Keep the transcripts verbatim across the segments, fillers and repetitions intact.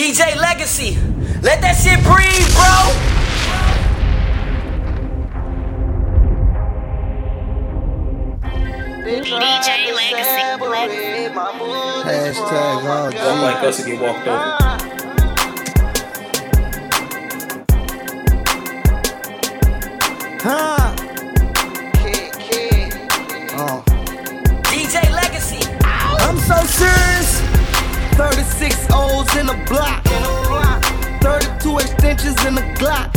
D J Legacy, let that shit breathe, bro. D J Legacy. Hashtag all G. Walk like us and get walked over. Huh? Oh. D J Legacy. I'm so serious. thirty-six O's in the block. thirty-two extensions in the Glock.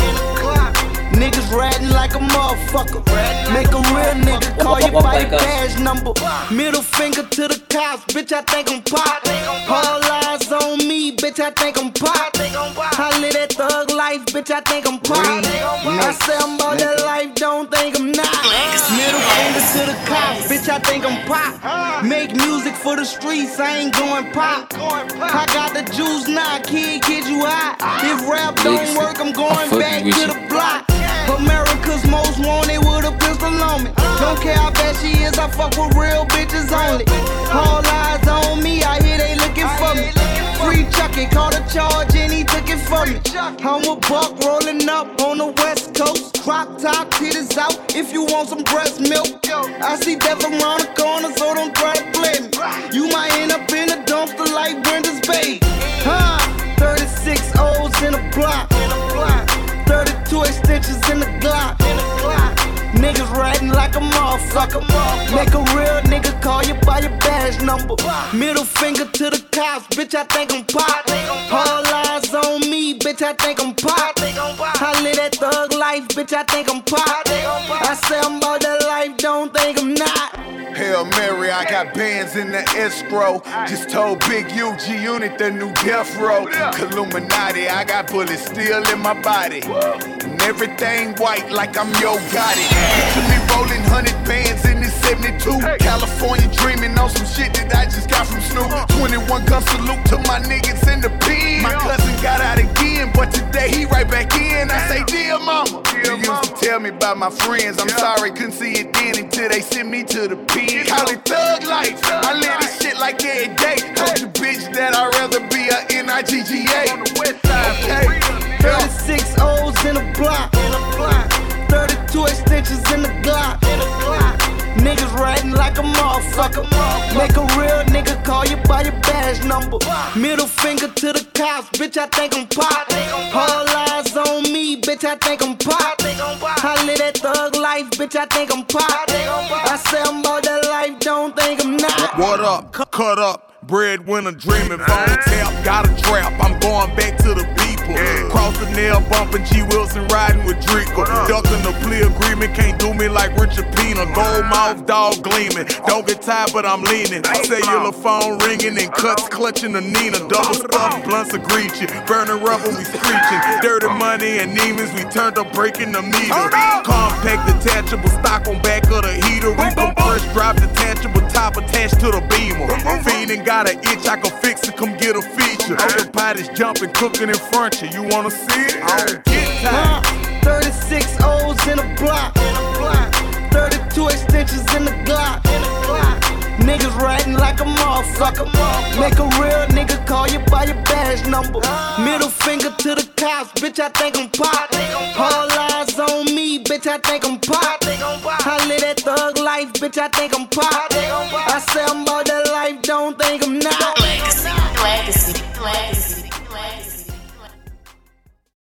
Niggas ratting like a motherfucker. Make a real nigga call you by your cash number. Middle finger to the cops, bitch, I think I'm pop. All eyes on me, bitch, I think I'm pop. I live that thug life, bitch, I think I'm pop. I say I'm about that life, don't think I'm not. Middle finger to the cops, bitch, I think I'm pop. Make music for the streets, I ain't going pop. I got the juice now, kid, kid you hot. If rap don't work, I'm going back to the block. America's most wanted with a pistol on me. Don't care how bad she is, I fuck with real bitches only. All eyes on me, I hear they looking for me. Free Chucky, caught a charge and he took it from me. I'm a buck rolling up on the west coast. Crop top, titties out if you want some breast milk. I see death around the corner, so don't try to play me. You might end up in a dumpster like Brenda's baby. Huh? thirty-six O's in a block. thirty-two extensions in the Glock. Niggas ratting like a motherfucker. Make a real nigga call you by your badge number. Middle finger to the cops, bitch, I think I'm pop. All eyes on me, bitch, I think I'm pop. I live that thug life, bitch, I think I'm pop. I say I'm about that life, don't think I'm not. Hail Mary, I got bands in the escrow. Just told Big U G Unit the new death row. Illuminati, I got bullets still in my body. And everything white like I'm Yo Gotti. Picture me rolling hundred bands in this seventy-two. California dreaming on some shit that I just got from Snoop. twenty-one gun salute to my niggas in the pen. My cousin got out again, but today he right back in. I say, dear mama. You used to tell me about my friends. I'm sorry, couldn't see it then until they sent me to the pen. Call it thug life. I live this shit like every day. Told you bitch that I'd rather be a N I G G A. On the west side, okay. thirty-six O's in a block. thirty-two extensions in the Glock. Niggas ratting like a motherfucker. Make a real nigga call you by your badge number. Middle finger to the cops, bitch, I think I'm pop. All eyes on me, bitch, I think I'm pop. I live that thug life, bitch, I think I'm pop. I say I'm about that life, don't think I'm not. What up? Cut up. Breadwinner dreaming, phone tap, got a trap. I'm going back to the people. Cross the nail bumping, G Wilson riding with Draco. Ducking the plea agreement, can't do me like Richard Pina. Gold mouth, dog gleaming. Don't get tired, but I'm leaning. Cellular phone ringing and cuts clutching the Nina. Double stuff, blunts will greet you. Burning rubber, we screeching. Dirty money and demons, we turned up breaking the meter. Compact detachable stock on back of the heater. We compress drop detachable top attached to the beamer. Feeding got an itch, I can fix it, come get a feature. The pot is jumping, cooking in front of you. You wanna see it? I don't get tired. thirty-six O's in a block. thirty-two extensions in the Glock. Niggas ratting like a motherfucker. Make a real nigga call you by your badge number. Middle finger to the cops, bitch, I think I'm pop. All eyes on me, bitch, I think I'm pop. I live that thug life, bitch, I think I'm pop.